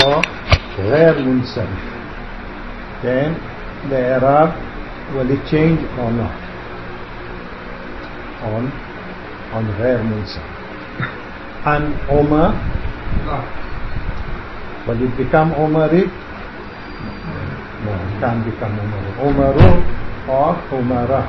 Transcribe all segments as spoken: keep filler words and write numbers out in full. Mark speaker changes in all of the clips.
Speaker 1: or غير منصرف, then the Arab, will it change or not? On on غير منصرف. And Umar, will it become Umari? No, it can't become Umari. Umaru or Umara.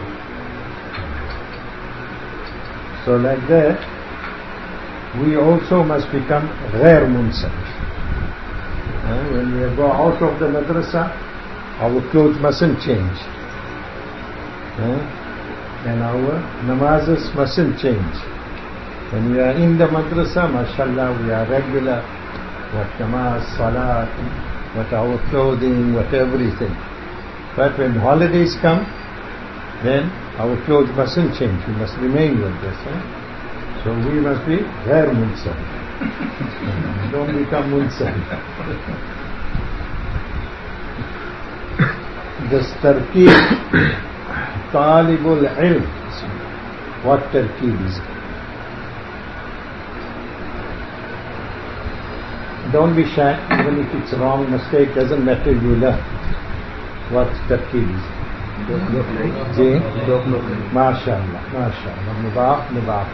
Speaker 1: So like that, we also must become غير منصرف. Uh, when we go out of the madrasa, our clothes mustn't change. Uh, and our namazes mustn't change. When we are in the madrasa, mashallah, we are regular. What namaz, salat, what our clothing, what everything. But when holidays come, then our clothes mustn't change. We must remain with this. Eh? So we must be غير منصرف. Don't become منصرف. This tarkeeb, talibul ilm. What tarkeeb is it? Don't be shy, even if it's wrong, mistake, doesn't matter, you learn. What tarkeeb is it? Ji? MashaAllah, MashaAllah, Mudaf, Mudaf.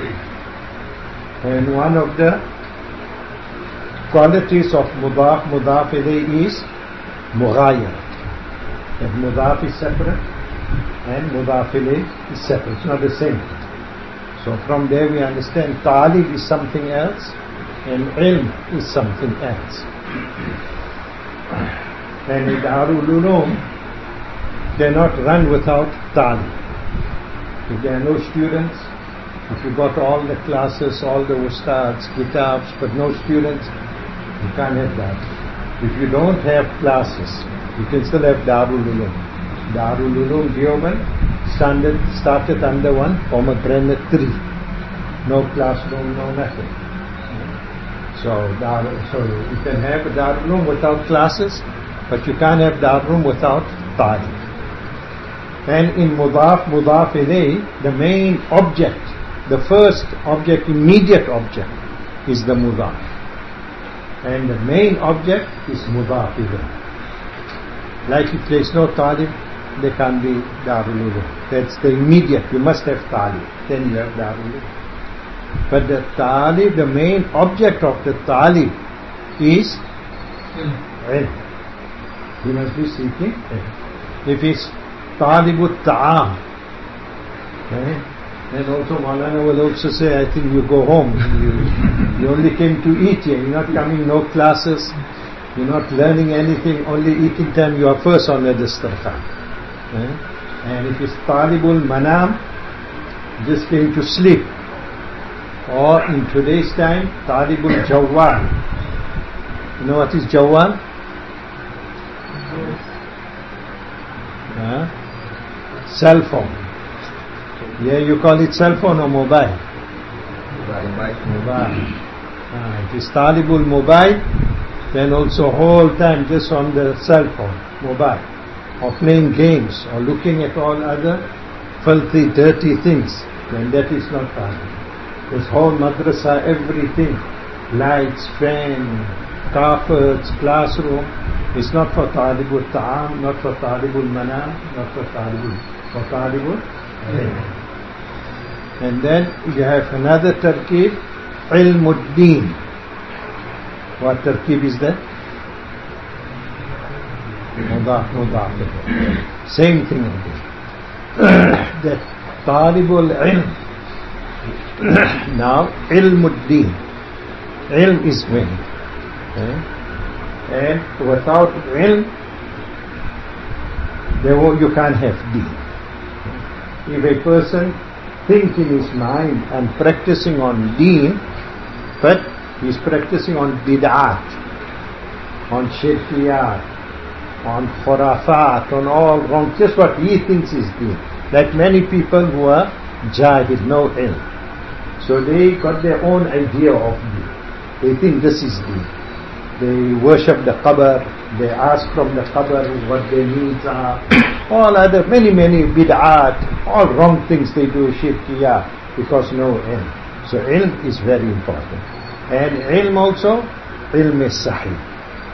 Speaker 1: And one of the qualities of Mudaf, Mudaf ilayhi is Mughayar. If Mudaf is separate and Mudaf ilayhi is separate, it's not the same. So from there we understand Talib is something else and Ilm is something else. And in Darul Uloom cannot run without Talib. If there are no students, if you got all the classes, all the ustads, kitabs, but no students, you can't have that. If you don't have classes, you can still have Darul Uloom. Darul Uloom Deoband started, started under one pomegranate tree. No classroom, no nothing. So, Dar, so you can have a Darul Uloom without classes, but you can't have Darul Uloom without Talib. And in Mudaf, Mudaf ilayhi, the main object, the first object, immediate object, is the Mudaf. And the main object is Mudaf ilayhi. Like if there is no Talib, there can't be Darul Uloom. That's the immediate, you must have Talib, then you have Darul Uloom. But the Talib, the main object of the Talib is ilm. He must be seeking ilm. If it's Talibut Ta'am, okay, then also Maulana will also say, I think you go home. You, you only came to eat here. You're not coming, no classes. You're not learning anything. Only eating time you are first on the dastarkhan. Okay? And if it's Talibul Manam, just came to sleep. Or in today's time, Talibul Jawwal. You know what is Jawwal? Huh? Cell phone. Yeah, you call it cell phone or mobile? Mobile. Mobile. Ah, it is Talibul Mobile, then also whole time just on the cell phone, mobile, or playing games, or looking at all other filthy, dirty things, then that is not Talib. This whole madrasa, everything, lights, fan, carpets, classroom, is not for Talibul Ta'am, not for Talibul Manam, not for Talibul, for Talibul Ilm. And then you have another tarkib, Ilmuddin. What tarkib is that? Mudaf, Mudaf. Same thing again. That Talibul Ilm. Now, Ilmuddin. Ilm is when? Okay? And without ilm, there you can't have deen. If a person thinks in his mind and practicing on deen, but he's practicing on bid'at, on shirkiyat, on khurafat, on all wrong, just what he thinks is deen. Like many people who are jahil, no ilm. So they got their own idea of deen. They think this is deen. They worship the qabr, they ask from the qabr what their needs are, all other, many, many bid'at, all wrong things they do, shirkiyah, because no ilm. So ilm is very important. And ilm also, ilm is sahih.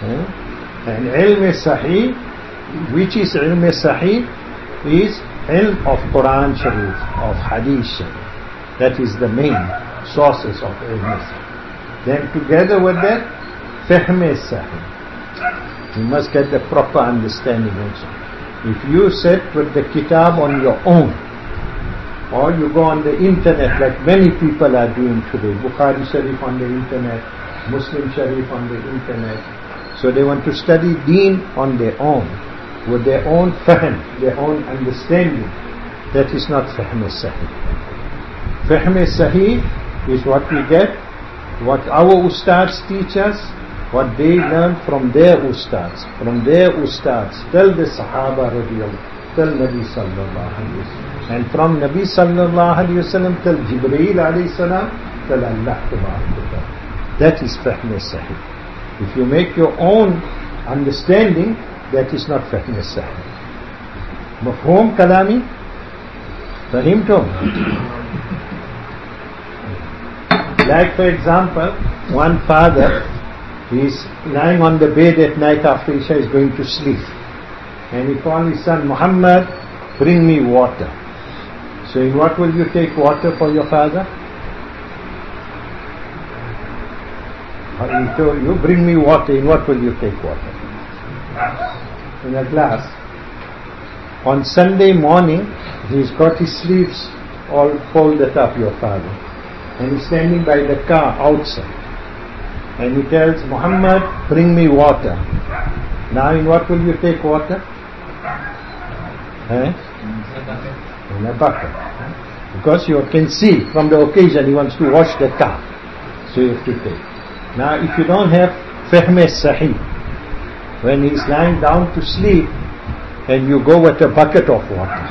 Speaker 1: Eh? And ilm sahih, which is ilm sahih, is ilm of Quran Sharif, of Hadith Sharif. That is the main sources of ilm sahih. Then together with that, fahm sahih. You must get the proper understanding also. If you sit with the kitab on your own, or you go on the internet like many people are doing today, Bukhari Sharif on the internet, Muslim Sharif on the internet, so they want to study deen on their own, with their own fahm, their own understanding. That is not fahm sahih. Fahm sahih is what we get, what our ustads teach us, what they learn from their ustads, from their ustads, tell the Sahaba radiyallahu, tell Nabi sallallahu alayhi wa sallam, and from Nabi sallallahu alayhi wa sallam, tell Jibreel alayhi salam, tell Allah tabarak wa ta'ala. That is fahm sahih. If you make your own understanding, that is not fahm sahih. Mafhum kalami? Fahimtum? Like for example, one father, he is lying on the bed at night after Isha, is going to sleep, and he called his son, Muhammad, bring me water. So in what will you take water for your father? He told you, bring me water. In what will you take water? In a glass. On Sunday morning, he's got his sleeves all folded up, your father, and he's standing by the car outside. And he tells Muhammad, bring me water. Now in what will you take water? Eh? In a bucket. Because you can see from the occasion he wants to wash the car. So you have to take. Now if you don't have fahm sahih, when he's lying down to sleep and you go with a bucket of water.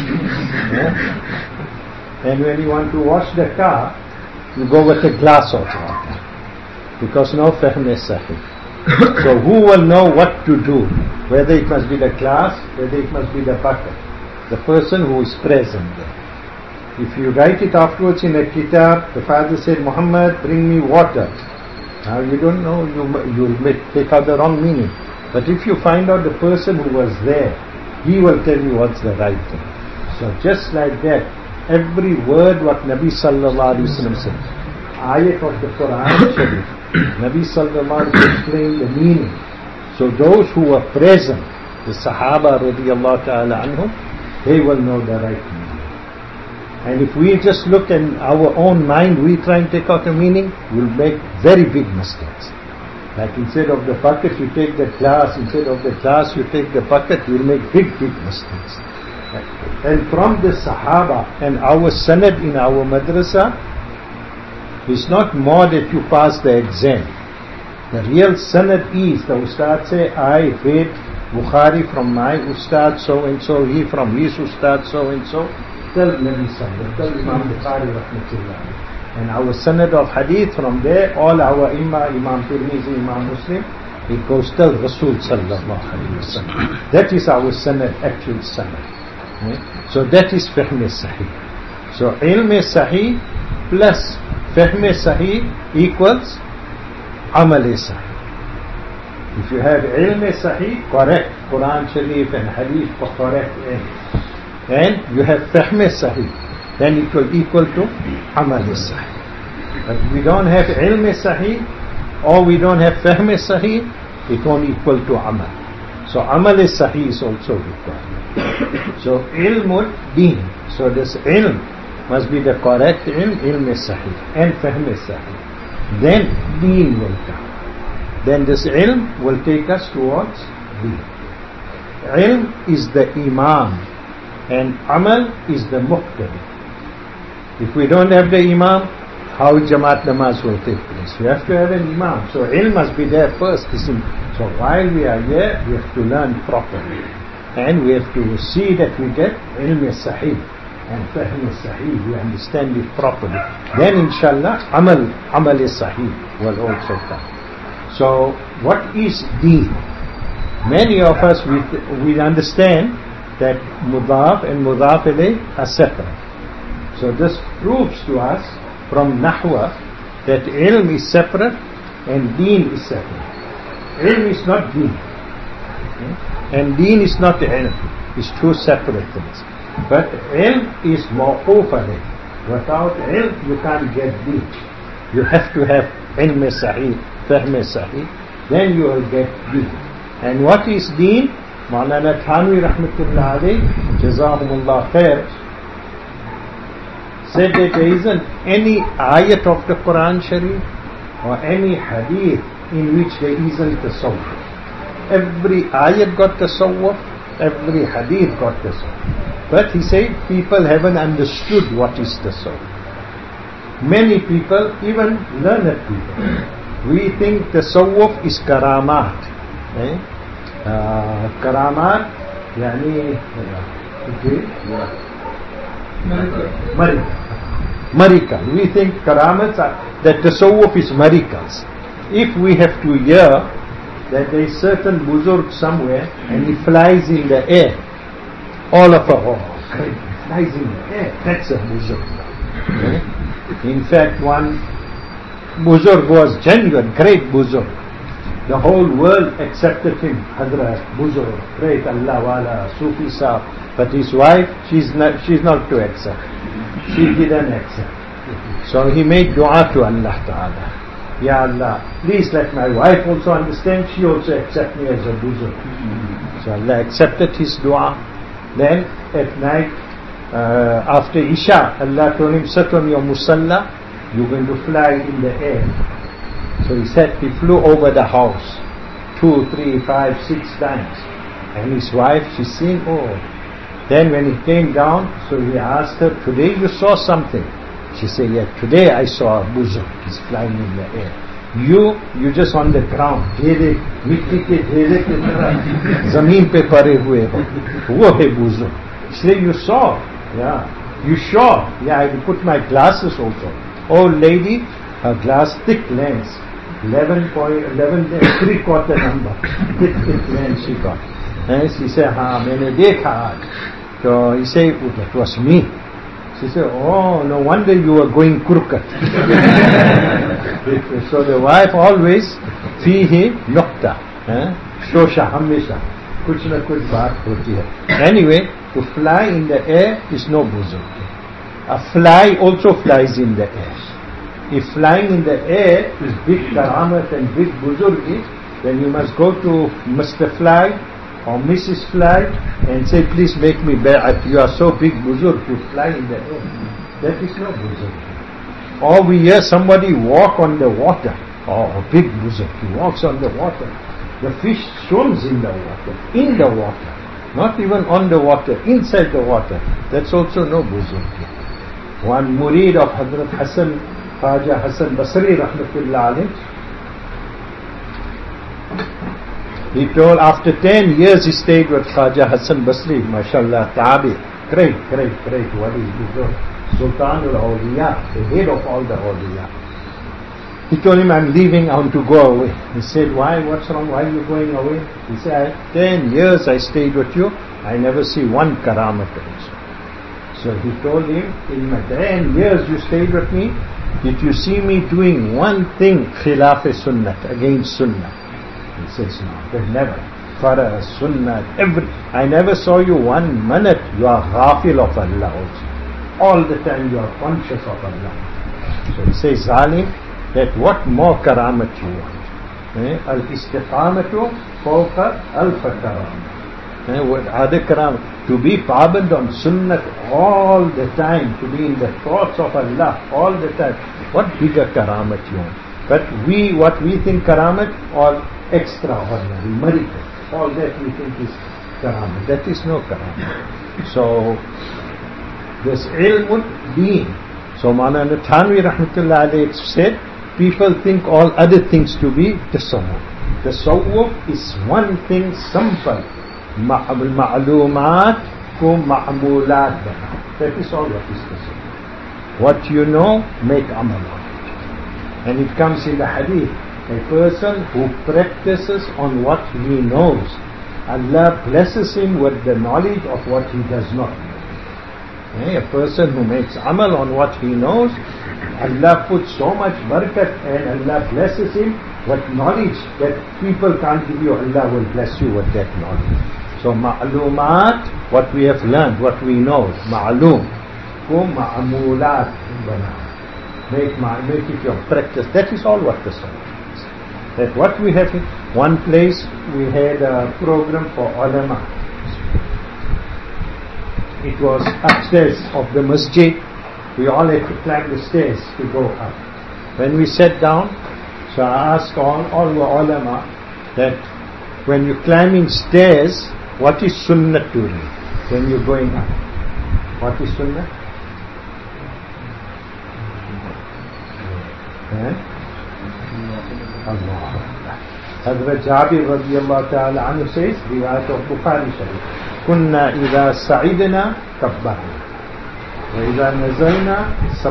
Speaker 1: eh? And when you want to wash the car, you go with a glass of water. Because no fahm sahih. So who will know what to do? Whether it must be the glass, whether it must be the bucket. The person who is present there. If you write it afterwards in a kitab, the father said, Muhammad, bring me water. Now you don't know, you you will take out the wrong meaning. But if you find out the person who was there, he will tell you what's the right thing. So just like that, every word what Nabi sallallahu alaihi wasallam said, ayat of the Quran Sharif, Nabi sallallahu alaihi wasallam explained the meaning. So those who were present, the Sahaba radiyallahu ta'ala anhum, they will know the right meaning. And if we just look in our own mind, we try and take out a meaning, we'll make very big mistakes. Like instead of the bucket, you take the glass. Instead of the glass, you take the bucket. We'll make big, big mistakes. And from the Sahaba and our sanad in our madrasa, it's not more that you pass the exam. The real sanad is, the ustad say, I read Bukhari from my ustad so and so, he from his ustad so and so. Tell Nabi Sallallahu, tell Imam Bukhari rahmatullah. And our sanad of hadith from there, all our imma, Imam Tirmizi, Imam Muslim, it goes till Rasul Sallallahu Alaihi Wasallam. That is our sanad, actual sanad. Okay? So that is fahm sahih. So ilm sahih plus fahm sahih equals amal sahih. If you have ilm sahih, correct Quran Sharif and hadith for correct ilm, and you have fahm sahih, then it will equal to amal sahih. But if we don't have ilm sahih, or we don't have fahm sahih, it won't equal to amal. So amal sahih is also required. So ilmul deen. So this ilm must be the correct ilm, ilm sahih, and fahm sahih. Then deen will come. Then this ilm will take us towards deen. Ilm is the imam, and amal is the muqtadi. If we don't have the imam, how Jamaat namaz will take place? We have to have an imam. So ilm must be there first. So while we are here, we have to learn properly. And we have to see that we get ilm sahih and fahm sahih. We understand it properly. Then inshallah, amal, amal sahih will also come. So what is deen? Many of us, we, we understand that mudaf and mudaf ilayh are separate. So this proves to us from Nahwa that ilm is separate and deen is separate. ilm is not deen. Okay? And deen is not ilm. It's two separate things. But ilm is mawqoof alayh. Without ilm, you can't get deen. You have to have ilm sahih, fahm sahih, then you will get deen. And what is deen? Maulana Thanwi rahmatullah alayh, jazahumullah khair, said that there isn't any ayat of the Quran Sharif or any hadith in which there isn't tasawwuf. Every ayat got tasawwuf, every hadith got tasawwuf. But he said people haven't understood what is tasawwuf. Many people, even learned people, we think tasawwuf is karamat. Eh? Uh, karamat, yani, okay, Marika. Marika. We think karamats are, that tasawwuf is miracles. If we have to hear that there is certain buzurg somewhere and he flies in the air, all of a oh, great, he flies in the air, that's a buzurg. Okay? In fact, one buzurg was genuine, great buzurg. The whole world accepted him, Hadrat, buzurg, great Allah wala, Sufi Sahib. But his wife, she's not, she's not to accept. She didn't accept. So he made dua to Allah Ta'ala. Ya Allah, please let my wife also understand, she also accept me as a buzurg. So Allah accepted his dua. Then at night, uh, after Isha, Allah told him, sit on your musalla, you're going to fly in the air. So he said, he flew over the house, two, three, five, six times. And his wife, she's seen, oh. Then when he came down, so he asked her, today you saw something? She said, yeah, today I saw a buzurg, he's flying in the air. You, you just on the ground, dhere, mitti ke dhere ke tarah, zameen pe pare hue ho. Wo hai buzurg. She said, you saw? Yeah. You sure? Yeah, I put my glasses also. Old lady, her glass, thick lens, eleven point eleven, three quarter number, thick, thick lens she got. And she said, ha, maine dekha aaj. So he said, that was me. She said, oh, no wonder you were going crooked. So the wife always, fihi nukta, shosha hamesha, kuch na kuch baat hoti hai. Anyway, to fly in the air is no buzurg. A fly also flies in the air. If flying in the air is big karamat and big buzurgi, then you must go to Mister Fly or Missus Fly and say, please make me bai'at. You are so big buzurg, you fly in the air. That is no buzurg. Or we hear somebody walk on the water. Oh, a big buzurg, he walks on the water. The fish swims in the water, in the water. Not even on the water, inside the water. That's also no buzurg. One murid of Hazrat Hassan, Khaja Hassan Basri rahmatullah alayh, he told after ten years he stayed with Khaja Hassan Basri, mashallah, Tabi, great, great, great, what is buzurg, Sultan al-Awliya, the head of all the Awliya. He told him, I'm leaving, I want to go away. He said, why, what's wrong, why are you going away? He said, ten years I stayed with you, I never see one karamat also. So he told him, in my ten years you stayed with me, did you see me doing one thing khilaf sunnat, against sunnah? He says, no, but never. Farah, sunnah, every, I never saw you one minute, you are ghafil of Allah also. All the time you are conscious of Allah. So he says, Zalim, that what more karamat you want? Eh? Al-istiqamatu fawqa alfa-karamat. Eh? What other karamat? To be paband on sunnat all the time, to be in the thoughts of Allah all the time. What bigger karamat you want? But we, what we think karamat, all extraordinary, miracle. All that we think is karamat. That is no karamat. So, this ilmul deen. So, Maulana Thanwi rahmatullah alayhi said, people think all other things to be tasawwuf. Tasawwuf is one thing simple. Ma'lumat ko ma'mulat. That is all what is tasawwuf. What you know, make amal on it. And it comes in the hadith. A person who practices on what he knows, Allah blesses him with the knowledge of what he does not know. A person who makes amal on what he knows, Allah puts so much barakat and Allah blesses him what knowledge that people can't give you, Allah will bless you with that knowledge. So ma'lumat, what we have learned, what we know, ma'lum, ko ma'amulat, make, make it your practice. That is all what the Sunnah is. That what we have in one place, we had a program for ulama. It was upstairs of the masjid. We all had to climb the stairs to go up. When we sat down, so I asked all, all the ulama that when you're climbing stairs, what is sunnah to read when you're going up? What is sunnah? Eh? Allah. Hazrat Jabir radiyallahu ta'ala anhu says, riwayat of Bukhari Sharif, kunna idha sa'idna kabbarna wa idha nazalna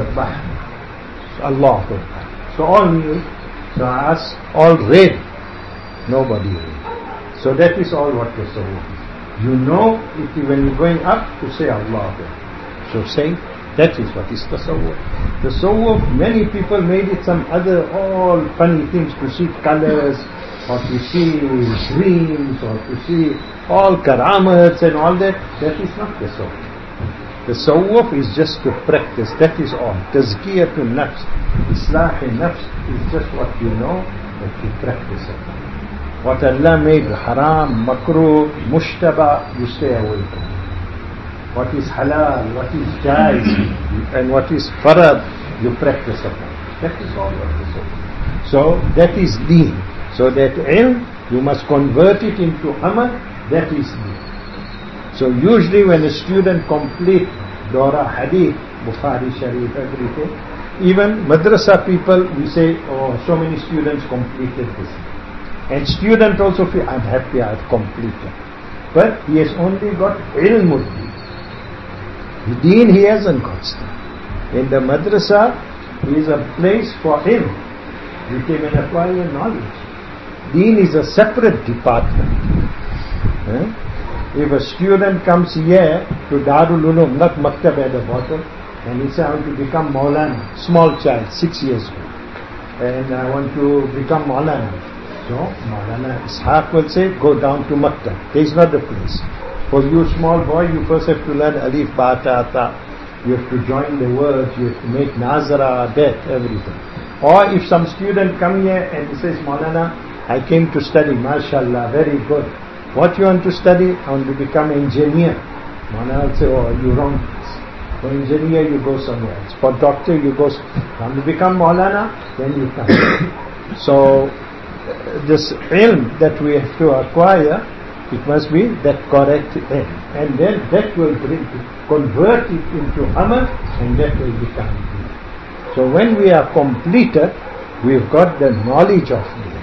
Speaker 1: sabbahna. Allah Akbar. So all knew. So I asked, all read. Nobody read. So that is all what the sawwaf is. You know, if you, when you're going up, to say Allah Akbar. So saying, that is what is the sawwaf. The sawwaf, many people made it some other all funny things, to see colors, or to see dreams, or to see all karamats and all that. That is not the sawwaf. The sawwaf is just to practice, that is all. Tazkiyatun nafs, islah nafs is just what you know, that you practice it. What Allah made haram, makruh, mushtaba, you stay away from it. What is halal, what is jaiz, and what is farad, you practice upon. That is all what is sawwaf. So that is deen. So that ilm, you must convert it into amal, that is deen. So usually when a student complete Dora Hadith, Bukhari Sharif, everything, even madrasa people, we say, oh, so many students completed this. And student also feel, I'm happy I have completed. But he has only got ilmud deen. The deen he hasn't got still. In the madrasa is a place for him. You can acquire knowledge. Deen is a separate department. Eh? If a student comes here to Darul Ulum, not Maktab at the bottom, and he says, I want to become Maulana, small child, six years old, and I want to become Maulana. So, Maulana Ishaq will say, go down to Maktab. There is not the place. For you small boy, you first have to learn Alif, Ba, Ta, Ta. You have to join the words, you have to make Nazara, that, everything. Or if some student come here and he says, Maulana, I came to study, mashallah, very good. What you want to study? I want to become engineer. Maulana will say, oh, you wrong. For engineer, you go somewhere else. For doctor, you go. Want to become Maulana? Then you come. So, this ilm that we have to acquire, it must be that correct ilm. And then that will bring, convert it into amal, and that will become deen. So when we are completed, we've got the knowledge of deen.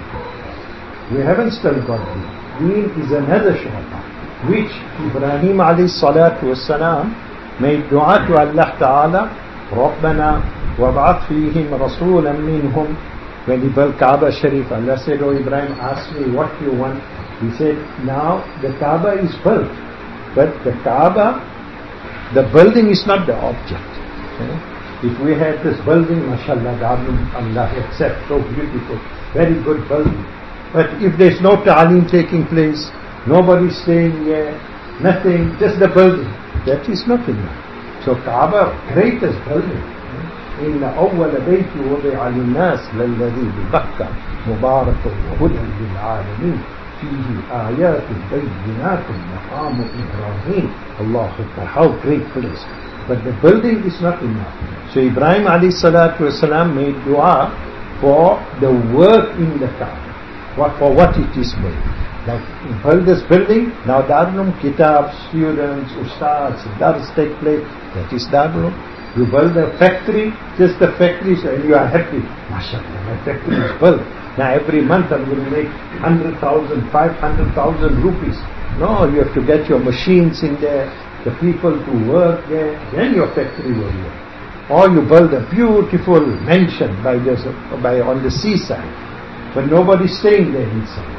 Speaker 1: We haven't still got deen. Deen is another shu'ba, which Ibrahim alayhi salatu wassalam made dua to Allah Ta'ala, Rabbana wab'ath fihim rasulan minhum. When he built Kaaba Sharif, Allah said, oh Ibrahim, ask me what you want. He said, now the Kaaba is built, but the Kaaba, the building is not the object. Okay? If we had this building, mashallah, Allah accept, so beautiful, very good building. But if there's no ta'aleem taking place, nobody staying here, nothing, just the building, that is not enough. So Kaaba, greatest building. إِنَّ أَوَّلَ بَيْتِ وُضِعَ لِلنَّاسِ لَلَّذِي بِبَكَّةَ مُبَارَكٌ وَهُدًى لِلْعَالَمِينَ فِيهِ آيَاتٌ بَيِّنَاتٌ مَقَامُ إِبْرَاهِيمَ Allah Akbar, how great place. But the building is not enough. So Ibrahim alayhi salatu wasalam made dua for the work in the Kaaba. What, for what it is made. Like, you build this building, now Darulum, kitab, students, ustads, dars take place, that is Darulum. You build a factory, just the factory, and you are happy. MashaAllah, my factory is built. Now every month I'm going to make one hundred thousand, five hundred thousand rupees. No, you have to get your machines in there, the people to work there, then your factory will work. Or you build a beautiful mansion by this, by on the seaside. But nobody's staying there inside.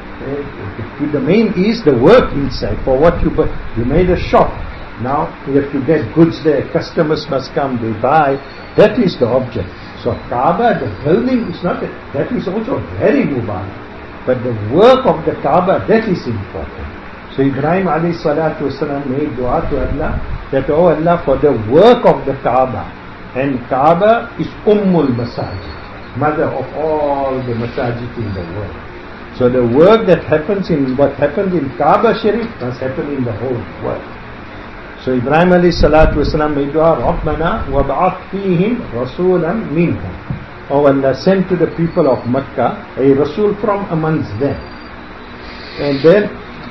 Speaker 1: Okay? The main is the work inside. For what you buy, you made a shop. Now you have to get goods there. Customers must come, they buy. That is the object. So So Kaaba, the building is not, that is also very mubarak. But the work of the Kaaba, that is important. So Ibrahim alayhi salatu wasalam made dua to Allah that, oh Allah, for the work of the Kaaba. And Kaaba is Ummul Masajid, mother of all the masajid in the world. So the work that happens in, what happens in Kaaba Sharif must happen in the whole world. So Ibrahim alayhi salatu wasalam made dua, Rabbana wab'ath fihim rasulan minhum. Oh Allah, sent to the people of Makkah a Rasul from amongst them. And then,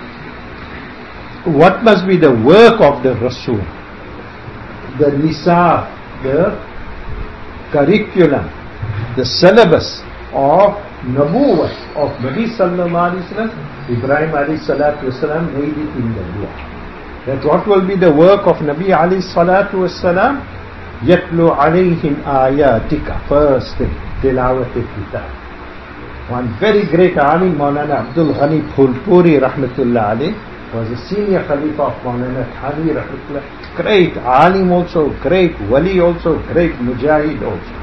Speaker 1: what must be the work of the Rasul? The nisab, the curriculum, the syllabus of Nabuwwah of Nabi sallallahu alayhi wa sallam. Ibrahim alayhi salatu wasalam made it in the dua. That what will be the work of Nabi alayhi salatu wasalam? Yatlu alayhim ayatika. First thing, tilawat kitab. One very great alim, Maulana Abdul Ghani Phulpuri rahmatullah alayh, was a senior Khalifa of Maulana Thani rahmatullah. Great alim also, great wali also, great mujahid also.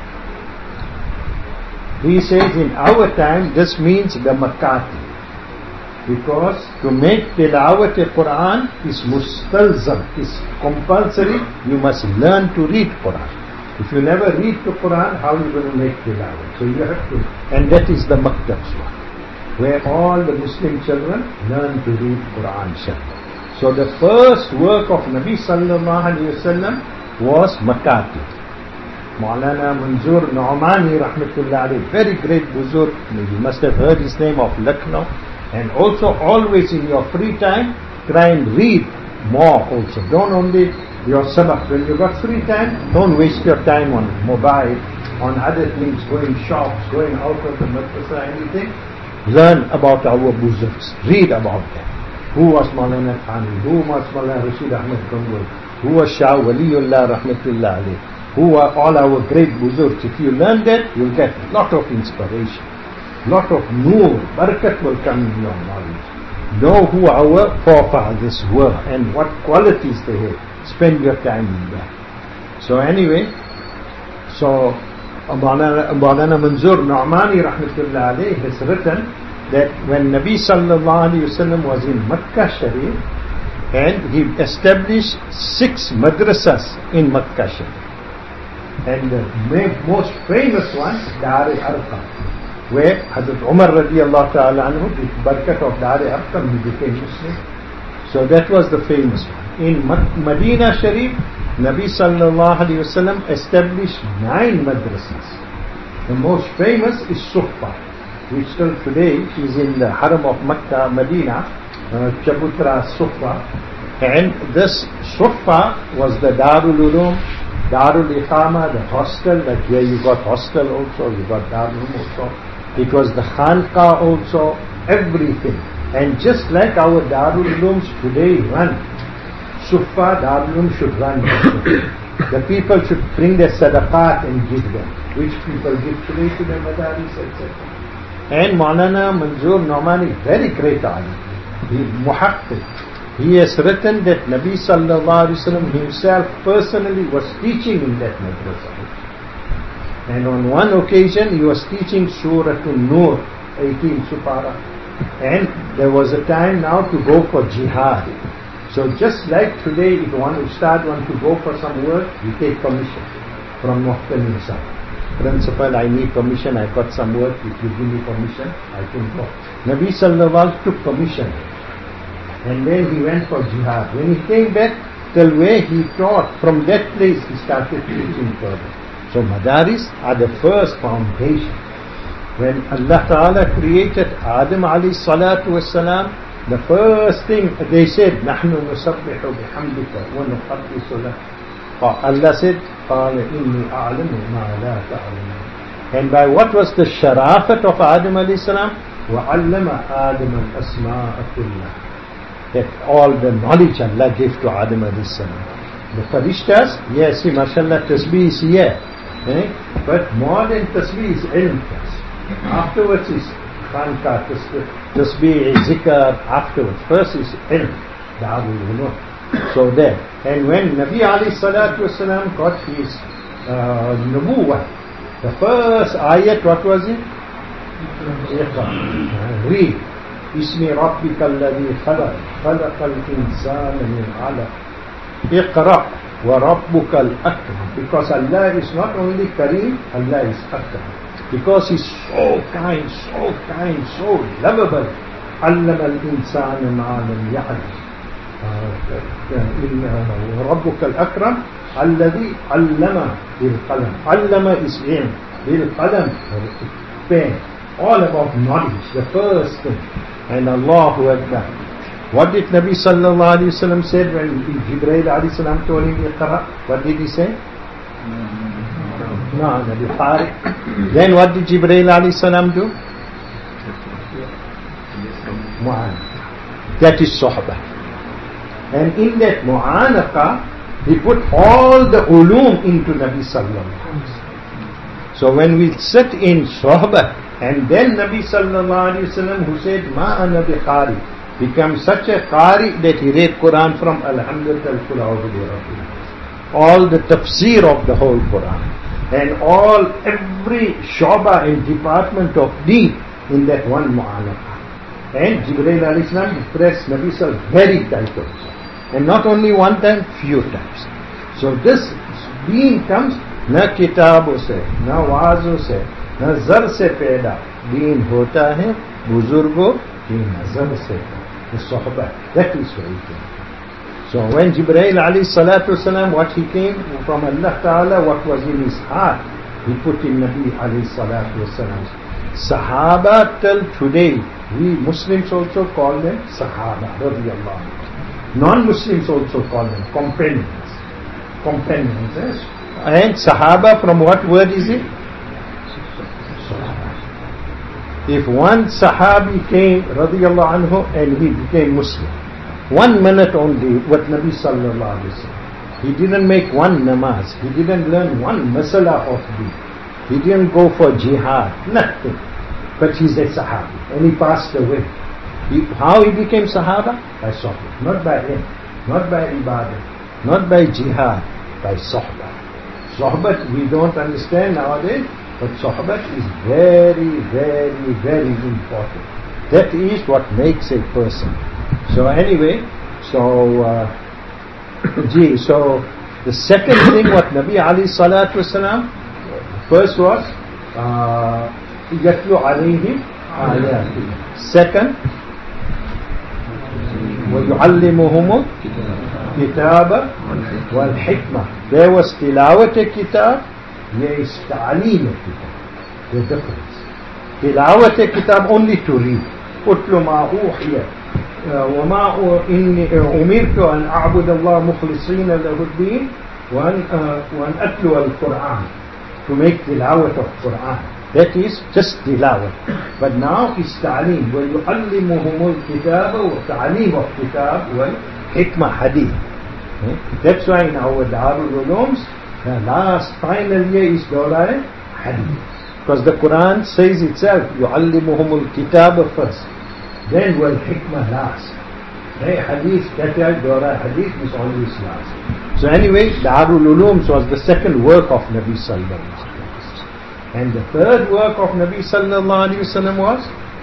Speaker 1: He says in our time this means the Makati. Because to make tilawat Quran is mustalzam, is compulsory. You must learn to read Quran. If you never read the Quran, how are you going to make tilawat? So you have to, and that is the Maktab Surah, where all the Muslim children learn to read Quran Sharif. So the first work of Nabi sallallahu alayhi wa sallam was Makati. Maulana Manzoor Nu'mani rahmatullah alayhi, very great buzurg, you must have heard his name, of Lucknow. And also always in your free time, try and read more also. Don't only your sabak. When you got free time, don't waste your time on mobile, on other things, going shops, going out of the madrasa, anything. Learn about our buzurgs. Read about them. Who was Maulana Thani? Who was Maulana Rashid Ahmad Gangohi? Who was Shah Waliullah rahmatullah alayh? Who are all our great buzurgs? If you learn that, you'll get a lot of inspiration. Lot of nur, barakat will come in your knowledge. Know who our forefathers were and what qualities they had. Spend your time in that. So anyway, so Maulana Manzoor Nu'mani rahmatullah alayh has written that when Nabi sallallahu alayhi wa sallam was in Makkah Sharif, and he established six madrasas in Makkah Sharif. And the most famous one, Dar-e-Arqam, where Hazrat Umar radiallahu ta'ala anhu, with barakat of Dar-e-Arqam, he became Muslim. So that was the famous one. In Medina Sharif, Nabi sallallahu alayhi wa sallam established nine madrasas. The most famous is Sufa, which still today is in the Haram of Makkah, Medina, uh, Chabutra Sufa. And this Sufa was the Darul Ulum, Darul Iqama, the hostel, like here you got hostel also, you got Darul Ulum also. It was the Khanqa also, everything. And just like our Darul Ulums today run, Sufa, Darul Ulum should run. The people should bring their sadaqat and give them, which people give today to the madaris, et cetera. And Maulana Manzoor Nu'mani, very great alim, he muhaqqiq. He has written that Nabi sallallahu alaihi wasallam himself personally was teaching in that madrasa. And on one occasion he was teaching Surah An-Nur, eighteenth Supara. And there was a time now to go for jihad. So just like today, if one ustad want to go for some work, we take permission from Muhtamin Sahib. Principal, I need permission, I got some work, if you give me permission, I can go. Nabi sallallahu alaihi wasallam took permission. And then he went for jihad. When he came back, till where he taught, from that place he started teaching further. So madaris are the first foundation. When Allah Ta'ala created Adam alayhi salatu wassalam, the first thing they said, نَحْنُ نُسَبِّحُ بِحَمْدِكَ وَنُقَدِّسُ لَكَ. Allah said, قَالَ إِنِّي أَعْلَمُ مَا لَا تَعْلَمُونَ. And by what was the sharafat of Adam alayhi salam? وَعَلَّمَ آدَمَ الْأَسْمَاءَ كُلَّهَا. That all the knowledge Allah gave to Adam alayhi salam. The farishtas, yes, see, mashallah, tasbih is here. Eh? But more than tasbih is ilm first. Afterwards is khanqa, tasbih, zikr, afterwards. First is ilm, Darul Ulum. So there. And when Nabi alayhi salatu wasalam got his uh, nubuwwah, The first ayat, what was it? Iqra. Read. Ismi rabbika alladhi khalaq. Khalaqal insana min alaq. Iqra wa rabbuka al-akram. Because Allah is not only Kareem, Allah is Akram. Because He's so kind, so kind, so lovable. Allama al-insana ma lam ya'lam. ربك الأكرم الذي علم بالقلم. علم is ilm, بالقلم pen, all about knowledge, the first thing. And Allahu Akbar. What did Nabi sallallahu alayhi wa sallam said when Jibreel alayhi salam told him Iqra? What did he say? No, Nabi Qari. Then what did Jibreel alayhi salam do? Mu'anaka. That is Sohbah. And in that mu'anaka, he put all the ulum into Nabi sallallahu alaihi wasallam. So when we sit in sohbah, and then Nabi sallallahu alaihi wasallam, who said, Ma ana bi qari, becomes such a qari that he read Quran from Alhamdulillah Kul A'udhu bi Rabbil Nas. All the tafsir of the whole Quran. And all, every shoba and department of deen in that one mu'anaka. And Jibreel alayhi salam pressed Nabi sallallahu alaihi wasallam very tight also. And not only one time, few times. So this deen comes, na kitabo se, na wazo se, na zar se paida. Deen hota hai, buzurgo ki nazar se. The sohbah, that is very good. So when Jibreel alayhi salatu wasalam, what he came from Allah Ta'ala, what was in his heart, he put in Nabi alayhi salatu wasalam. Sahaba till today, we Muslims also call them Sahaba, radiyallahu anhu. Non-Muslims also call them companions. Companions, yes. And Sahaba, from what word is it? Sahaba. If one Sahabi came, radiyallahu anhu, and he became Muslim, one minute only with Nabi sallallahu alaihi wasallam, he didn't make one namaz, he didn't learn one masala of deen, he didn't go for jihad, nothing. But he's a Sahabi, and he passed away. He, how he became Sahaba? By Sohbah. Not by him, not by Ibadah, not by Jihad, by Sohbah. Sohbah we don't understand nowadays, but Sohbah is very, very, very important. That is what makes a person. So anyway, so, uh, gee, so the second thing what Nabi alayhi salatu wasalam, first was, Yatlu alayhim ayatih. Second, وَيُعَلِّمُهُمُ الْكِتَابَ وَالْحِكْمَةِ. There was tilawat kitab, there is ta'aleem kitab. The difference. Tilawat kitab only to read. أُتْلُ مَا أُوحِيَ وَمَا إِنِّي أُمِرْتُ أَنْ أَعْبُدَ اللَّهَ مُخْلِصِينَ لَهُ الدِّينَ وَأَنْ أَتْلُوَ الْقُرْآنِ. To make tilawat of Quran. That is just tilawat. But now it's ta'aleem. وَيُعَلِّمُهُمُ الْكِتَابَ وَتَعَلِيمُ of kitab وَالْحِكْمَةِ hadith. That's why in our Darul Ulooms, the last final year is Dawra Hadith. Because the Quran says itself, يُعَلِّمُهُمُ الْكِتَابَ first. Then وَالْحِكْمَةِ last. Hadith, that is Dawra Hadith is always last. So anyway, Darul Ulooms was the second work of Nabi Sallallahu Alaihi Wasallam. And the third work of Nabi sallallahu alaihi wasallam was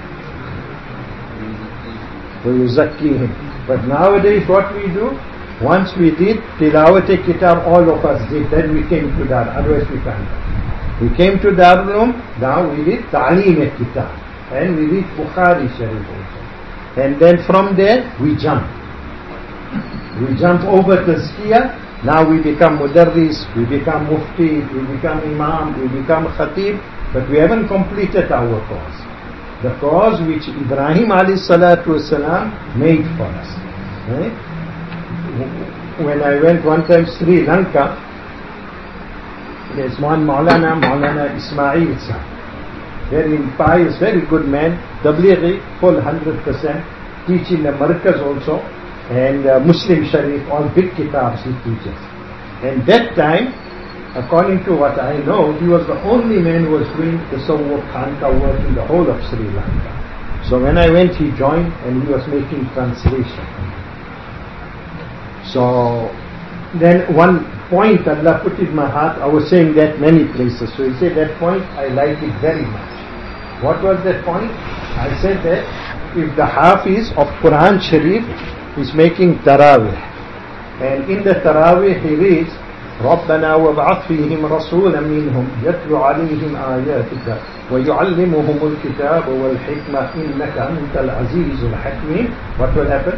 Speaker 1: وَيُزَكِّيهِمْ. But nowadays what we do, once we did tilawat kitab, all of us did, then we came to Dar, otherwise we can't. We came to Darul Uloom, now we did ta'aleem kitab, and we read Bukhari Sharif also. And then from there we jump. We jump over Tazkiyah. Now we become mudarris, we become mufti, we become imam, we become khatib, but we haven't completed our cause. The cause which Ibrahim alayhi salatu wasalam made for us. Right? When I went one time to Sri Lanka, there's one Maulana, Maulana Ismail Sahib. Very pious, very good man, Tablighi, full one hundred percent, teaching the Markaz also. And uh, Muslim Sharif, all big kitabs he teaches. And that time, according to what I know, he was the only man who was doing the Tasawwuf Khanka work in the whole of Sri Lanka. So when I went, he joined and he was making translation. So then one point Allah put in my heart. I was saying that many places. So he said that point, I like it very much. What was that point? I said that if the Hafiz of Quran Sharif is making Tarawih, and in the Tarawih he reads, رَبَّنَا وَابْعَثْ فِيهِمْ رَسُولًا مِّنْهُمْ يَتْلُو عَلَيْهِمْ آيَاتِكَ وَيُعَلِّمُهُمُ الْكِتَابَ وَالْحِكْمَةَ إِنَّكَ أَنْتَ الْعَزِيزُ الْحَكِيمُ. What will happen?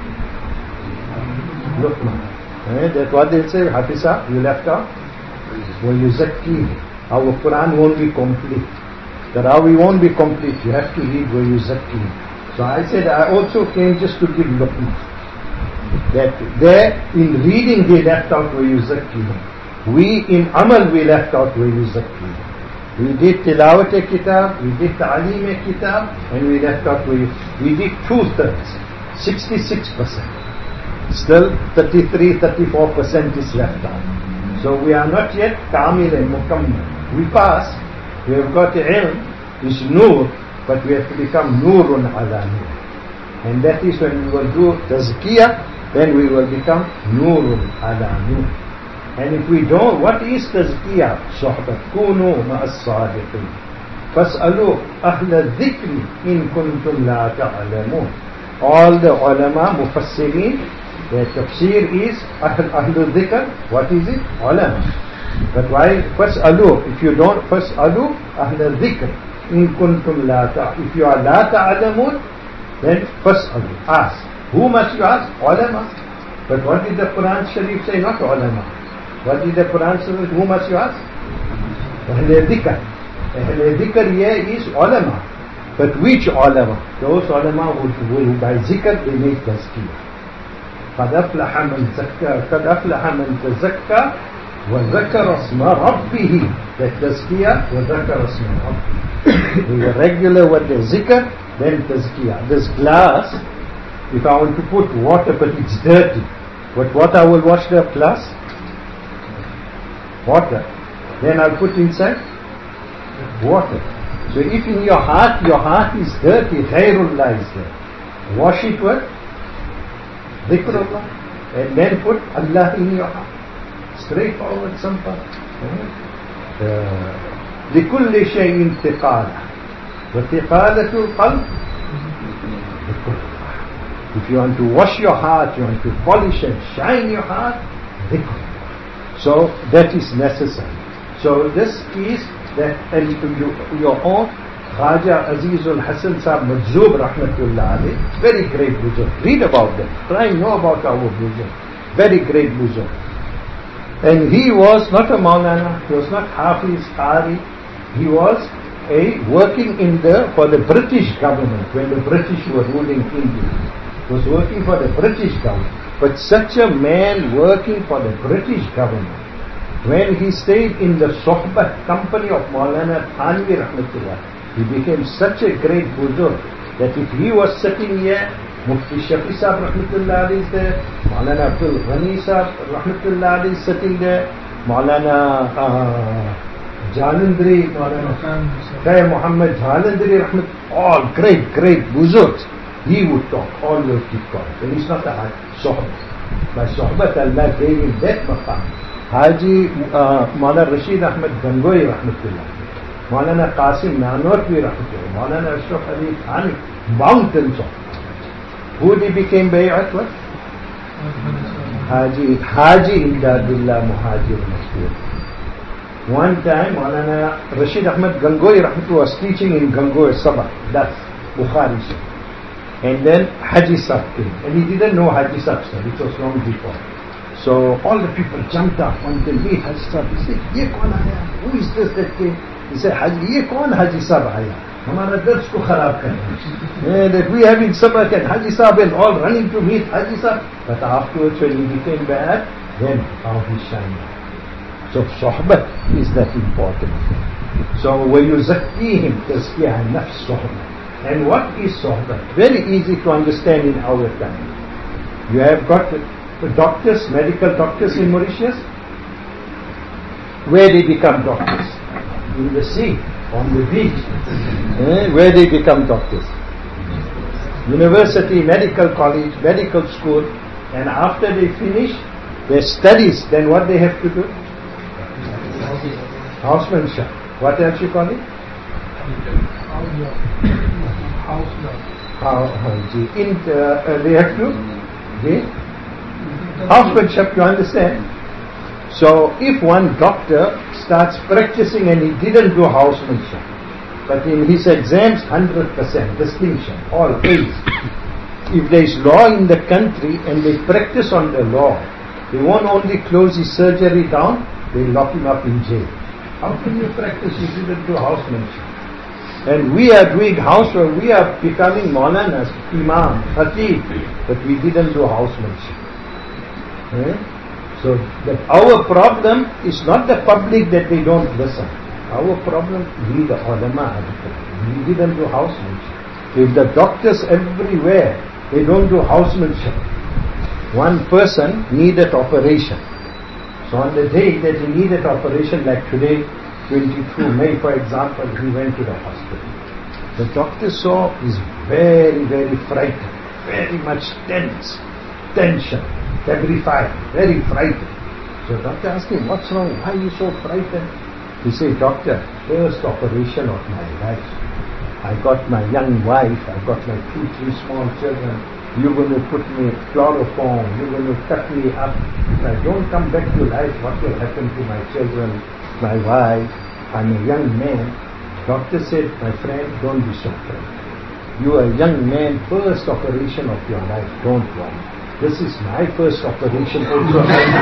Speaker 1: Luqman. Eh, that what they say, Hafiza, you left out? وَيُزَكِّيهِ. Our Quran won't be complete. Tarawih won't be complete. You have to read وَيُزَكِّيهِ. So I said, I also came just to give Luqman. That there in reading he left out وَيُزَكِّيهِ. We in Amal we left out وَيُزَكِّيهِ. We did Tilawat Kitab, we did Ta'aleem Kitab, and we left out وَيُزَكِّيهِ. We did two-thirds, sixty-six percent. Still thirty-three, thirty-four percent is left out. So we are not yet Kamil and Mukammal. We pass, we have got ilm, is Nur, but we have to become Nurun ala Nur. And that is when we will do Tazkiyah, then we will become Nurun ala Nur. And if we don't, what is Tazkiyah? Sohbat kunu ma'as sadiqin. Fas'alu ahla dhikri in kuntum la ta'alamun. All the ulama, mufassirin, their tafsir is Ahl Ahlul Dhikr. What is it? Ulama. But why? Fas'alu. If you don't, Fas'alu Ahlul Dhikr in kuntum la ta'alamun. If you are la ta'alamun, then Fas'alu. Ask. Who must you ask? Ulama. But what did the Quran Sharif say? Not ulama. What did the Quran say? Who must you ask? Ahlul Dhikr. Ahlul Dhikr here is ulama. But which ulama? Those ulama who, who by zikr they make tazkiyah. قَدْ أَفْلَحَ مَنْ زَكَّى قَدْ أَفْلَحَ مَنْ تَزَكَّى وَذَكَرَ اسْمَ رَبِّهِ. That tazkiyah, وَذَكَرَ اسْمَ رَبِّهِ. We were regular with the zikr, then tazkiyah. This glass, if I want to put water but it's dirty, but what I will wash the glass? Water. Then I'll put inside water. So if in your heart, your heart is dirty, ghairullah is there, wash it with dhikrullah, and then put Allah in your heart. Straightforward, simple. لِكُلِّ شَيْءٍ تِقَالَةٌ وَتِقَالَةُ الْقَلْبِ. If you want to wash your heart, you want to polish and shine your heart, dhikrullah. So that is necessary. So this is that, and you, your own Khaja Azizul Hasan Sahib Majzoob Rahmatullah alayh, very great buzurg. Read about them. Try and know about our buzurg. Very great buzurg. And he was not a Maulana, he was not Hafiz Qari, he was a working in the for the British government when the British were ruling India. He was working for the British government. But such a man working for the British government, when he stayed in the Sohbat company of Maulana Thanvi Rahmatullah, he became such a great buzurg that if he was sitting here, Mufti Shafi Sahib Rahmatullah is there, Maulana Abdul Ghani Sahib Rahmatullah is sitting there, Maulana uh, Jalandhari, Maulana Khair Muhammad Jalandhari Rahmatullah, all great, great buzurgs. He would talk, all will keep quiet. And he's not a Sohbat. By Sohbat, Allah gave him that maqam. Haji uh, Maulana Rashid Ahmad Gangohi Rahmatullah, Maulana Qasim Nanotwi Rahmatullah, Maulana Ashraf Ali Thani, mountains of. Who he became bay'at with? Haji, Haji Imdadullah Muhajir Masjid. One time Maulana Rashid Ahmad Gangohi Rahmatullah was teaching in Gangohi Sabah, that's Bukhari. And then Haji Sahib came, and he didn't know Haji Sahib, which was long before. So all the people jumped up, wanted to meet Haji Sahib. He said, Ye kaun aaya? Who is this that came? He said, Haji, ye kaun Haji Sahib aaya? Hamara dars ko kharab karna. That we having sabak and Haji Sahib and all running to meet Haji Sahib. But afterwards when he became bad, then how he shined. So sohbat is that important. So وَيُزَكِّيهِمْ تَزْكِيَةَ nafs sohbat. And what is sohbat? Very easy to understand in our time. You have got the doctors, medical doctors in Mauritius. Where they become doctors? In the sea, on the beach. Eh? Where they become doctors? University, medical college, medical school. And after they finish, their studies, then what they have to do? Housemanship. What else you call it? How, in, uh, they have to the housemanship, you understand? So if one doctor starts practicing and he didn't do housemanship, but in his exams one hundred percent distinction, all A's. If there is law in the country and they practice on the law, they won't only close his surgery down, they lock him up in jail. How can you practice if you didn't do housemanship? And we are doing housework, we are becoming Maulanas, Imam, Khatib, but we didn't do housemanship. Eh? So that our problem is not the public that they don't listen. Our problem, we the ulama, we didn't do housemanship. If the doctors everywhere, they don't do housemanship. One person needed operation. So on the day that he needed operation, like today, twenty-two May, for example, he went to the hospital. The doctor saw he's very, very frightened, very much tense, tension, terrified, very frightened. So doctor asked him, what's wrong? Why are you so frightened? He said, doctor, first operation of my life. I got my young wife, I got my two, three small children. You're going to put me chloroform, you're going to cut me up. If I don't come back to life, what will happen to my children, my wife? I'm a young man. Doctor said, my friend, don't be so frightened. You are a young man, first operation of your life, don't worry. This is my first operation also.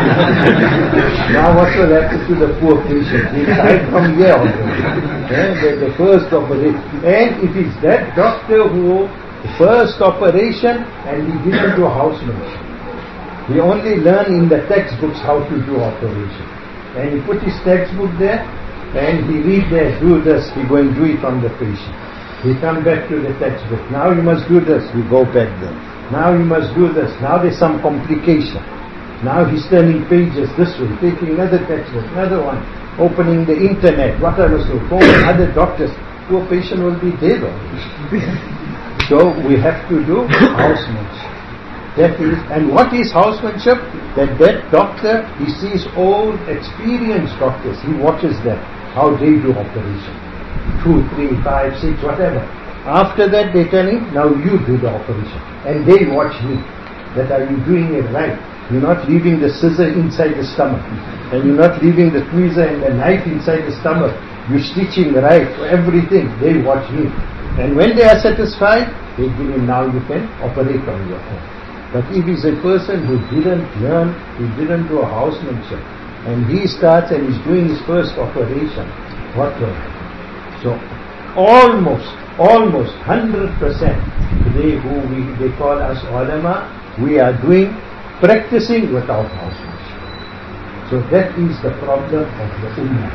Speaker 1: Now what will happen to the poor patient? He died from here already. Yeah, the, the first operation. And it is that doctor who, the first operation, and he didn't do housemanship. He only learned in the textbooks how to do operation. And he put his textbook there, and he read there, do this, he go and do it on the patient. He come back to the textbook. Now you must do this, we go back there. Now you must do this. Now there's some complication. Now he's turning pages this way, taking another textbook, another one, opening the internet, what I was doing, phoning other doctors. Poor patient will be dead already. So we have to do housemanship. That is, and what is housemanship? That that doctor, he sees old, experienced doctors. He watches them, how they do operation. Two, three, five, six, whatever. After that they tell him, now you do the operation. And they watch me, that are you doing it right? You're not leaving the scissor inside the stomach. And you're not leaving the tweezer and the knife inside the stomach. You're stitching right, everything. They watch me. And when they are satisfied, they give him, now you can operate on your own. But if he's a person who didn't learn, who didn't do a housemanship, and he starts and he's doing his first operation, what will happen? So, almost, almost one hundred percent today who we, they call us ulama, we are doing, practicing without housemanship. So that is the problem of the ummah.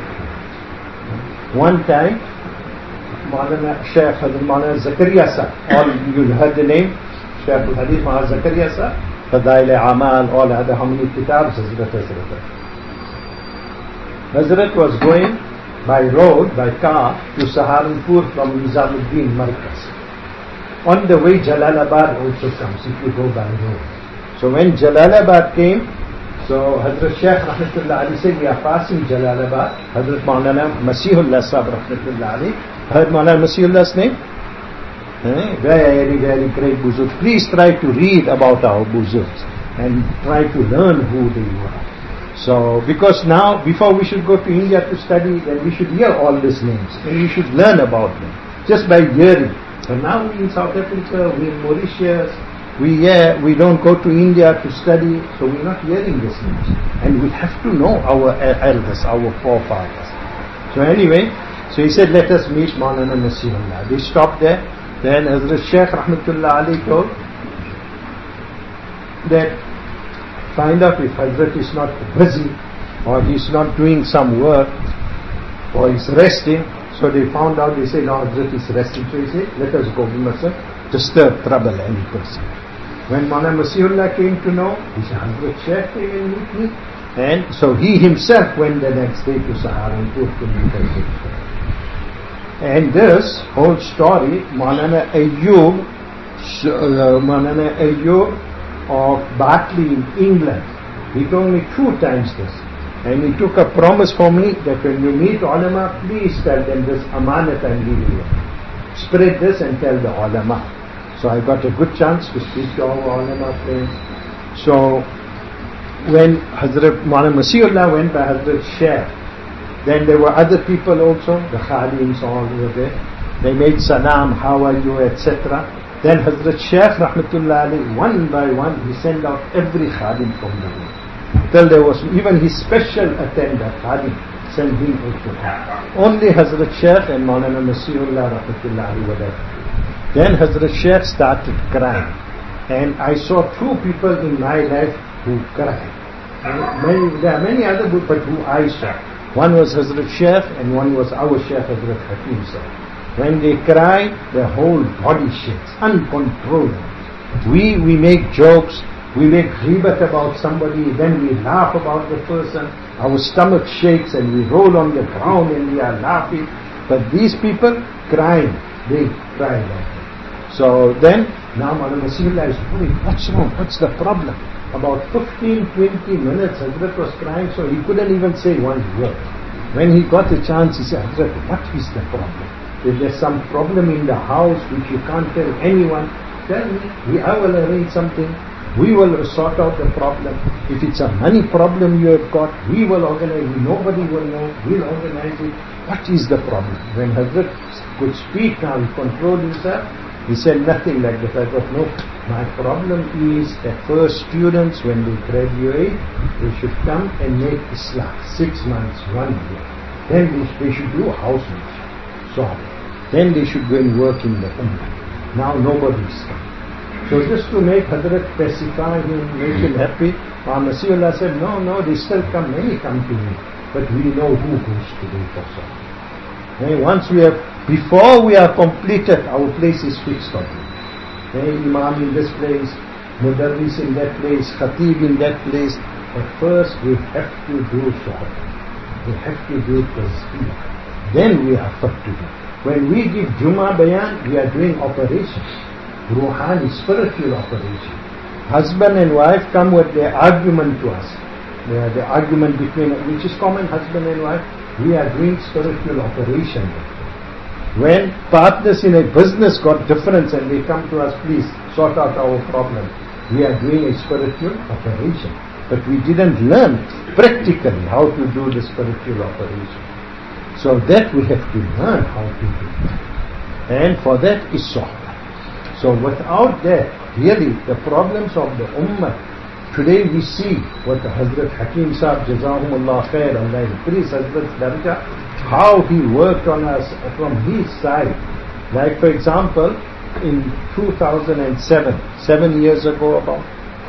Speaker 1: One time, Maulana Shaykh Maulana Zakaria sir, all you heard the name, Shaykh al-Hadith Maulana Zakaria sir, Fadail Amal, all other, how many kitabs, Hazrat Hazrat. Hazrat was going by road, by car, to Saharanpur from Nizamuddin Markaz. On the way, Jalalabad also comes, if you go by road. So when Jalalabad came, so Hazrat Shaykh Rahmatullah Ali said, we are passing Jalalabad. Hazrat Maulana Masihullah Sahib Rahmatullah Ali. Heard Maulana Masihullah's name? Eh? Very, very great Buzurg. Please try to read about our Buzurgs and try to learn who they were. So, because now, before we should go to India to study, then we should hear all these names and we should learn about them just by hearing. But now we in South Africa, we in Mauritius, we hear, we don't go to India to study, so we're not hearing these names. And we have to know our elders, our forefathers. So anyway, so he said, let us meet Maulana Nasirullah. They stopped there. Then Hazrat Shaykh Rahmatullah Ali told that find out if Hazrat is not busy or he's not doing some work or he's resting. So they found out, they said, no, Hazrat is resting. So he said, let us go, we mustn't disturb, trouble any person. When Maulana Masihullah came to know, he said, Hazrat Shaykh came and meet me. And so he himself went the next day to Saharanpur to meet Hazrat. And this whole story, Maulana Ayyub, uh, Maulana Ayyub of Bartley in England, He told me two times this. And he took a promise for me that when you meet ulama, please tell them this amanat I'm giving you. Spread this and tell the ulama. So I got a good chance to speak to our ulama friends. So when Hazrat Maulana Masihullah went by Hazrat Shaykh, then there were other people also, the Khadims all were there. They made salam, how are you, et cetera. Then Hazrat Shaykh Rahmatullah Ali, one by one, he sent out every Khadim from the room. Till there was even his special attendant, Khadim, sent him also. Only Hazrat Shaykh and Maulana Masihullah Rahmatullah Ali were there. Then Hazrat Shaykh started crying. And I saw two people in my life who cried. And many, there are many other people, but who I saw. One was Hazrat Shaykh and one was our Shaykh Hazrat Hakim Sahib. When they cry, their whole body shakes, uncontrollable. We, we make jokes, we make ghibat about somebody, then we laugh about the person, our stomach shakes and we roll on the ground and we are laughing. But these people crying, they cry like that. So then, now Maulana Masihullah is worried, what's wrong, what's the problem? About fifteen to twenty minutes, Hazrat was crying, so he couldn't even say one word. When he got a chance, he said, Hazrat, what is the problem? If there's some problem in the house which you can't tell anyone, tell me, we, I will arrange something. We will sort out the problem. If it's a money problem you have got, we will organize it. Nobody will know. We'll organize it. What is the problem? When Hazrat could speak now, he controlled himself. He said nothing like that. I thought, no, my problem is that first students, when they graduate, they should come and make Islah. Six months, one year. Then they, they should do housemanship. So, then they should go and work in the Ummah. Now nobody is coming. So just to make Hazrat pacify him, make him happy, Maulana Masihullah said, no, no, they still come, many come to me. But we know who goes to do for so. And once we have, before we are completed, our place is fixed on it. Hey, Imam in this place, Mudarris in that place, Khatib in that place. But first we have to do Shuhud. We have to do Tazkiyah. Then we are fit to do. When we give Jummah Bayan, we are doing operations. Ruhani, spiritual operation. Husband and wife come with their argument to us. They are the argument between, which is common, husband and wife. We are doing spiritual operation. When partners in a business got difference and they come to us, please sort out our problem. We are doing a spiritual operation. But we didn't learn practically how to do the spiritual operation. So that we have to learn how to do. And for that is sohbah. So without that, really the problems of the ummah, today we see what the Hazrat Hakim Sahib, Jazahumullah Khair, Allah increase Hazrat's darajah, how he worked on us from his side. Like for example, in two thousand seven, seven years ago about,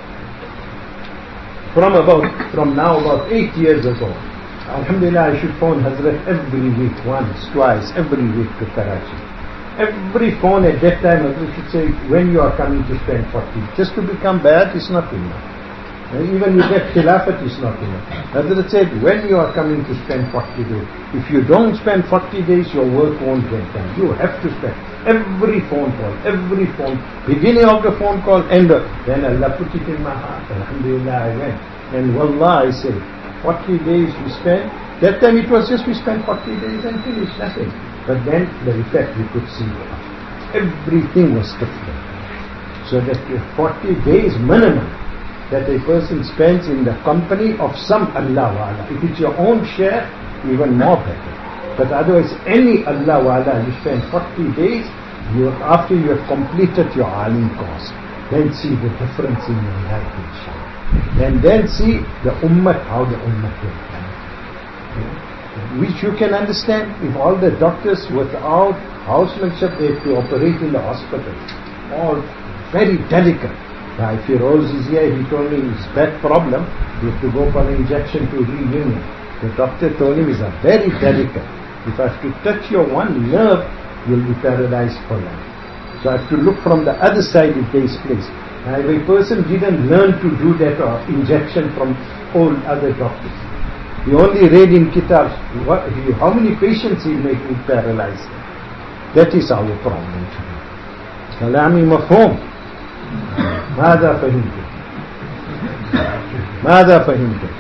Speaker 1: from about, from now about eight years ago, Alhamdulillah, I should phone Hazrat every week, once, twice, every week to Karachi. Every phone at that time, Hazrat should say, when you are coming to spend forty. Just to become bad is not enough. And even you get khilafat is not enough. Hazrat said, when you are coming to spend forty days, if you don't spend forty days, your work won't get done. You have to spend every phone call, every phone, beginning of the phone call, end of. Then Allah put it in my heart. Alhamdulillah, I went. And wallah, I said, forty days we spent. That time it was just we spent forty days and finished, nothing. But then the effect we could see. Everything was different. So that forty days minimum that a person spends in the company of some Allah Wa'ala. If it's your own share, even more better. But otherwise, any Allah Wa'ala, you spend forty days, you, after you have completed your alim course, then see the difference in your life, inshallah. And then see the ummah, how the ummah will come. Which you can understand, if all the doctors without housemanship, they have to operate in the hospital. All very delicate. Now if he rolls his ear, he told me his back problem, you have to go for an injection to reunion. The doctor told him it's a very delicate. If I have to touch your one nerve, you'll be paralyzed for life. So I have to look from the other side if there is place. And if a person didn't learn to do that or injection from all other doctors, he only read in kitabs, what, how many patients he make with paralyzed. That is our problem today. Kalami mafhum. ماذا فهمت؟ ماذا فهمتم?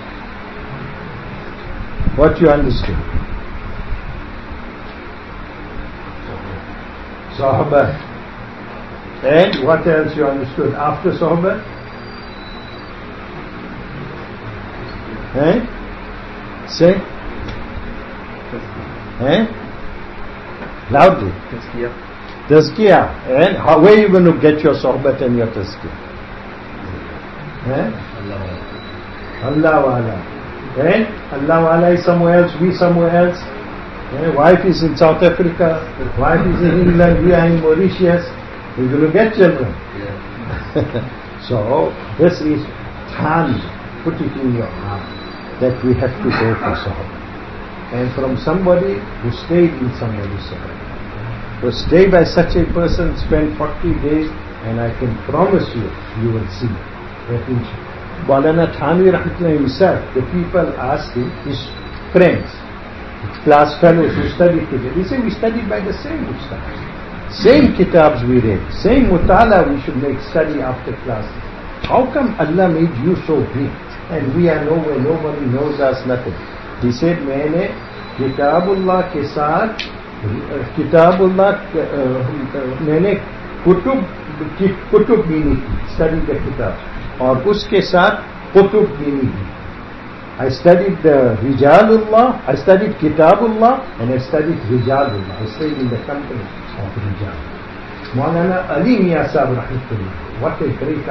Speaker 1: What you understood? Sahaba. And what else you understood after Sahaba? Eh? Say? Eh? Loudly.
Speaker 2: Tazkiyah.
Speaker 1: Tazkiyah. And how, where are you going to get your sohbat and your tazkiyah? Eh? Allah Wala. And Allah Wala is somewhere else, we somewhere else. Eh? Wife is in South Africa, wife is in England, we are in Mauritius. We're going to get children. Yeah. So, this is time. Put it in your heart that we have to go for Sahaba. And from somebody who stayed in somebody's Sahaba. So stay by such a person, spend forty days, and I can promise you, you will see that inshallah. Maulana Thanvi Rahmatullah himself, the people asked him, his friends, his class fellows who studied together, he said, we studied by the same ustads. Same kitabs we read, same mutala we should make study after classes. How come Allah made you so great? And we are nowhere, nobody knows us, nothing. He said, मैंने किताबुल्लाह के साथ किताबुल्लाह मैंने कुतुब कुतुब बीनी की study the किताब और उसके साथ कुतुब बीनी की. I studied the Rijalullah, I studied Kitabullah, and I studied Rijalullah. I stayed in the company of Rijal. Maulana Ali Mian Sahib Rahmatullah, what a great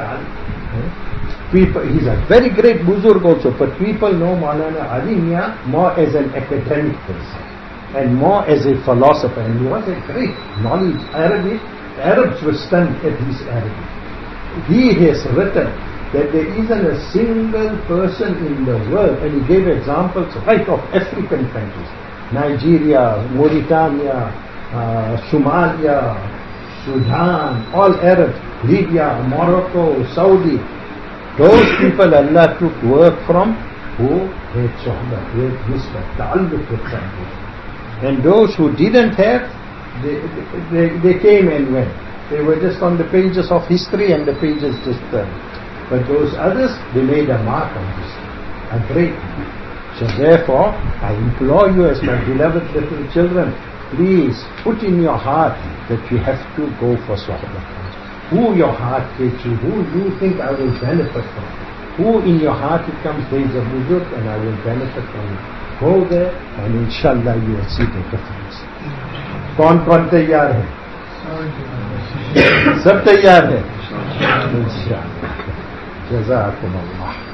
Speaker 1: alim. People, he's a very great buzurg also, but people know Maulana Ali Mian more as an academic person and more as a philosopher, and he was a great knowledge. Arabic, Arabs were stunned at his Arabic. He has written that there isn't a single person in the world, and he gave examples right of African countries, Nigeria, Mauritania, uh, Somalia, Sudan, all Arabs, Libya, Morocco, Saudi. Those people Allah took work from who had sohbah, who had respect, ta'alluq with something. And those who didn't have, they, they, they came and went. They were just on the pages of history and the pages just turned. But those others, they made a mark on this, a great mark. So therefore, I implore you as my beloved little children, please put in your heart that you have to go for Sahaba. Who your heart takes you, who you think I will benefit from. Who in your heart it comes, there is a buzurg and I will benefit from it. Go there and inshallah you will see the difference. कौन कौन तैयार है? सब तैयार है? इंशाअल्लाह. जज़ाकुमुल्लाह.